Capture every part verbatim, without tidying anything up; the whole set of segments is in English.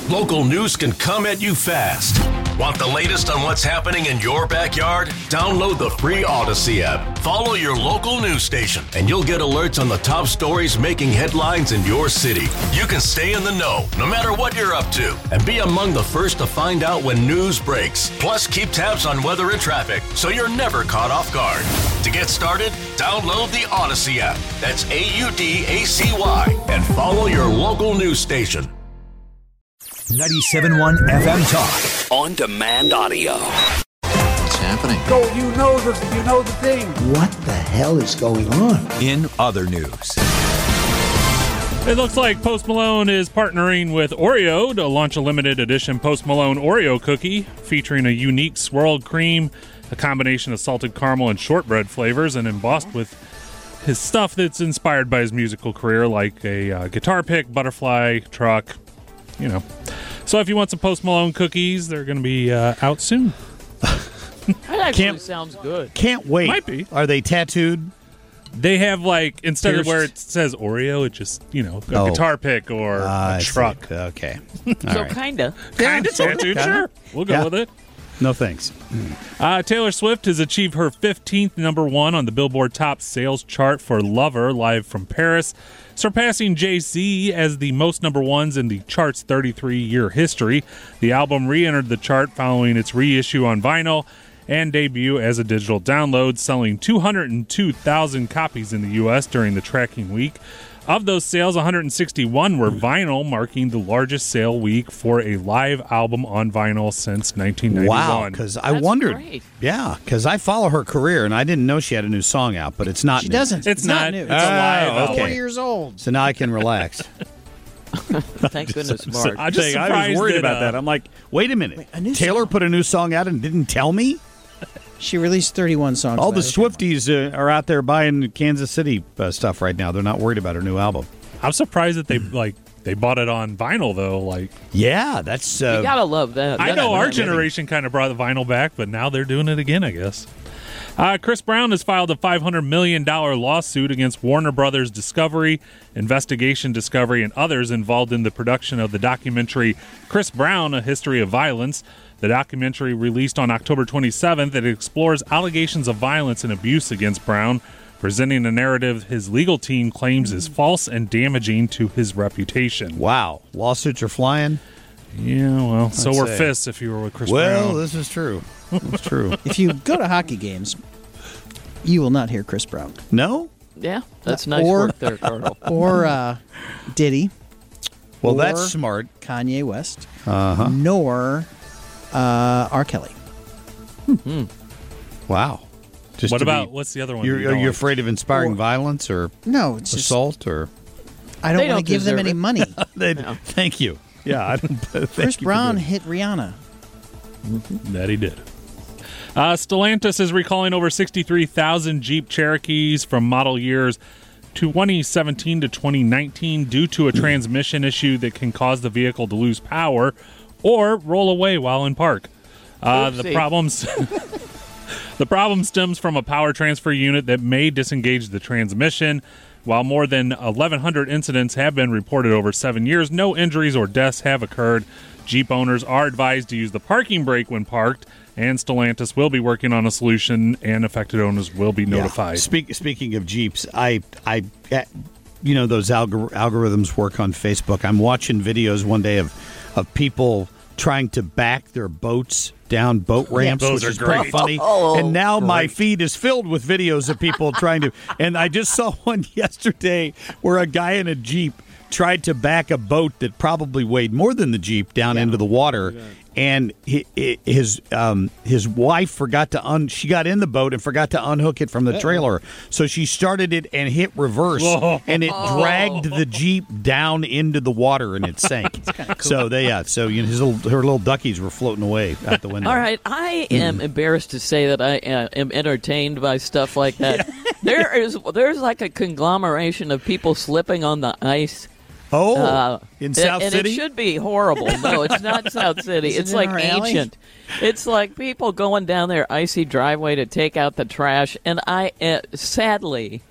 Local news can come at you fast. Want the latest on what's happening in your backyard? Download the free Odyssey app. Follow your local news station, and you'll get alerts on the top stories making headlines in your city. You can stay in the know, no matter what you're up to, and be among the first to find out when news breaks. Plus, keep tabs on weather and traffic, so you're never caught off guard. To get started, download the Odyssey app. That's A U D A C Y, and follow your local news station. ninety-seven point one F M Talk. On-demand audio. What's happening? So you know the you know the thing. What the hell is going on? In other news. It looks like Post Malone is partnering with Oreo to launch a limited edition Post Malone Oreo cookie featuring a unique swirled cream, a combination of salted caramel and shortbread flavors, and embossed with his stuff that's inspired by his musical career, like a uh, guitar pick, butterfly, truck, you know. So if you want some Post Malone cookies, they're going to be uh, out soon. That actually Can't- sounds good. Can't wait. Might be. Are they tattooed? They have, like, instead Pierced? of where it says Oreo, it just, you know, a Oh. guitar pick or Ah, I a see. truck. Okay. So All right. kinda. Kind of sort of, tattooed, kinda. sure. We'll go Yeah. with it. No thanks. Uh, Taylor Swift has achieved her fifteenth number one on the Billboard Top Sales chart for Lover, live from Paris, surpassing Jay-Z as the most number ones in the chart's thirty-three-year history. The album re-entered the chart following its reissue on vinyl and debut as a digital download, selling two hundred two thousand copies in the U S during the tracking week. Of those sales, one hundred sixty-one were vinyl, marking the largest sale week for a live album on vinyl since nineteen ninety-one. Wow, because I That's wondered. great. Yeah, because I follow her career, and I didn't know she had a new song out, but it's not She new. doesn't. It's, not, new. It's Oh, a live album. Four okay. years old. So now I can relax. Thank goodness, Mark. I'm just Saying, I surprised was worried that, about uh, that. I'm like, wait a minute. Wait, a new Taylor song? put a new song out and didn't tell me? She released thirty-one songs. All the last year. Swifties uh, are out there buying Kansas City uh, stuff right now. They're not worried about her new album. I'm surprised that they like they bought it on vinyl though. Like Yeah, that's. Uh, You gotta love that. I That's know our amazing. generation kind of brought the vinyl back, but now they're doing it again, I guess. Uh, Chris Brown has filed a five hundred million dollars lawsuit against Warner Brothers Discovery, Investigation Discovery, and others involved in the production of the documentary Chris Brown, A History of Violence. The documentary, released on October twenty-seventh, it explores allegations of violence and abuse against Brown, presenting a narrative his legal team claims is false and damaging to his reputation. wow. Lawsuits are flying. Yeah, well, so I'd were say. fists if you were with Chris Well, Brown. this is true. It's true. If you go to hockey games, you will not hear Chris Brown No? Yeah, that's nice Or- work there, Cardinal. or uh, Diddy, Well, Or- that's smart. Kanye West, Uh-huh. nor uh, R. Kelly. Wow. Just What to about, be- what's the other one? You're, you are don't you like? afraid of inspiring Or- violence or No, it's just assault or? I don't They want don't to give them deserve any it. money. They, Thank you. Yeah, I don't. thank Chris you for Brown doing- hit Rihanna. That he did. Uh, Stellantis is recalling over sixty-three thousand Jeep Cherokees from model years twenty seventeen to twenty nineteen due to a transmission issue that can cause the vehicle to lose power or roll away while in park. Uh, the Oopsie. problems the problem stems from a power transfer unit that may disengage the transmission. While more than eleven hundred incidents have been reported over seven years, no injuries or deaths have occurred. Jeep owners are advised to use the parking brake when parked, and Stellantis will be working on a solution, and affected owners will be Yeah. notified. Speak, speaking of Jeeps, I, I, uh, you know, those algor- algorithms work on Facebook. I'm watching videos one day of, of people trying to back their boats down boat ramps, those which are is pretty great. funny. Oh, and now my great. feed is filled with videos of people trying to. And I just saw one yesterday where a guy in a Jeep tried to back a boat that probably weighed more than the Jeep down into the water. And he, he- his um, his wife forgot to un. She got in the boat and forgot to unhook it from the trailer. So she started it and hit reverse, and it dragged the Jeep down into the water and it sank. So they yeah. So you know, his little, her little duckies were floating away out the window. All right, I am embarrassed to say that I uh, am entertained by stuff like that. There is there's like a conglomeration of people slipping on the ice. Oh, Uh, in and- South and City. it should be horrible. No, it's not South City. Is it It's in like our alley? ancient. It's like people going down their icy driveway to take out the trash. And I, uh, sadly,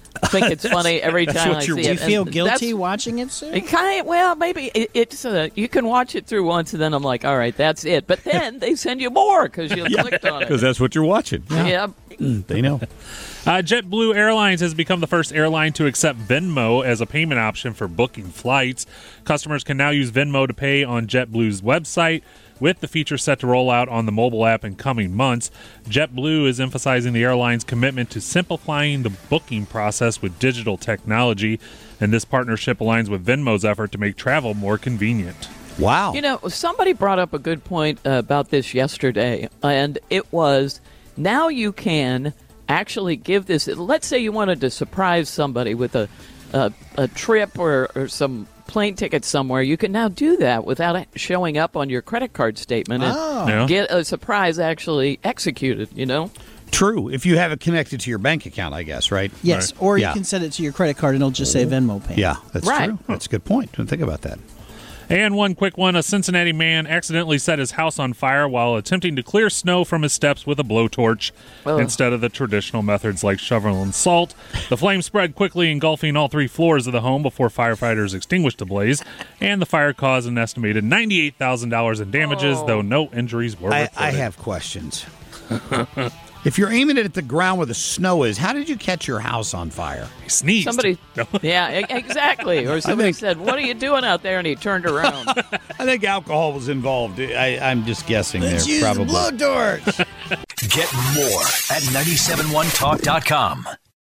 think it's funny every time I see Do it. you feel And guilty that's- watching it, Sue? It kind of, well, maybe it, it's uh, you can watch it through once, and then I'm like, all right, that's it. But then they send you more because you clicked on Because it. that's what you're watching. Yeah. They know. Uh, JetBlue Airlines has become the first airline to accept Venmo as a payment option for booking flights. Customers can now use Venmo to pay on JetBlue's website, with the feature set to roll out on the mobile app in coming months. JetBlue is emphasizing the airline's commitment to simplifying the booking process with digital technology, and this partnership aligns with Venmo's effort to make travel more convenient. Wow. You know, somebody brought up a good point uh, about this yesterday, and it was now you can actually give this. Let's say you wanted to surprise somebody with a a, a trip or, or some plane ticket somewhere. You can now do that without it showing up on your credit card statement and Oh. Yeah. get a surprise actually executed. You know. True. If you have it connected to your bank account, I guess, right? Yes, Right. or you Yeah. can send it to your credit card and it'll just say Venmo payment. Yeah, that's Right. true. That's a good point. Don't think about that. And one quick one, a Cincinnati man accidentally set his house on fire while attempting to clear snow from his steps with a blowtorch Ugh. instead of the traditional methods like shovel and salt. The flame spread quickly, engulfing all three floors of the home before firefighters extinguished the blaze, and the fire caused an estimated ninety-eight thousand dollars in damages, Oh. though no injuries were I, reported. I have questions. If you're aiming it at the ground where the snow is, how did you catch your house on fire? He sneezed. Somebody, yeah, e- exactly. Or somebody think- said, "What are you doing out there?" And he turned around. I think alcohol was involved. I, I'm just guessing Let's there. use Probably. the blowtorch. Get more at nine seven one talk dot com.